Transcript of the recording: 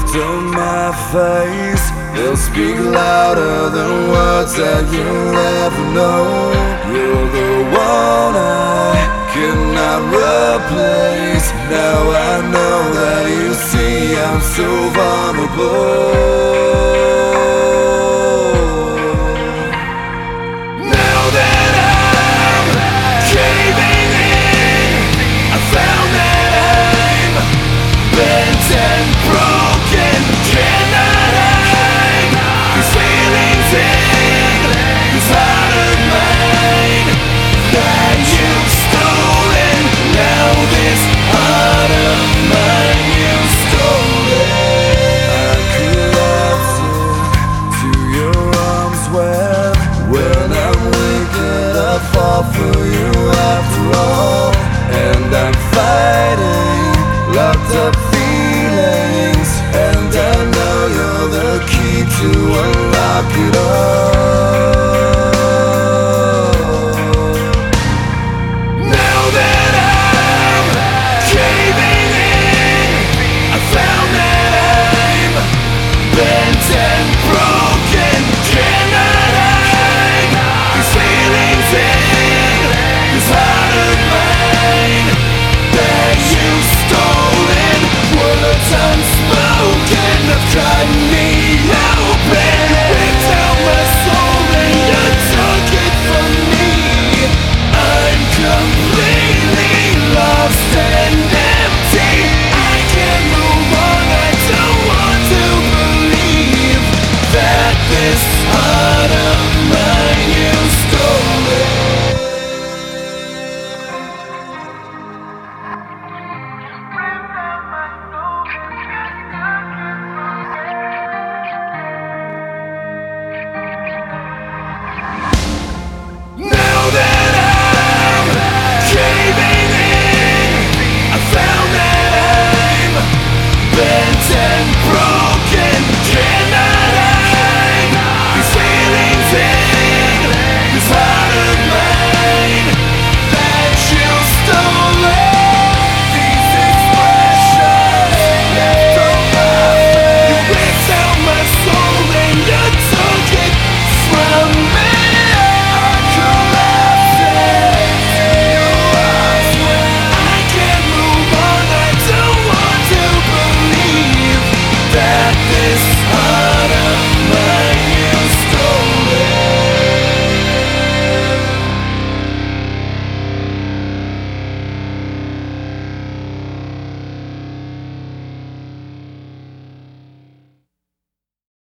to my face, they'll speak louder than words that you'll ever know. You're the one I cannot replace. Now I know that you see I'm so vulnerable. Now that I'm caving in, I found that I'm bent and broken. Cannot hide these feelings in this heart of mine that you've stolen. Now this heart of mine you've stolen. I collapse into your arms when I'm wicked, I fall for you after all. And I'm fighting, locked up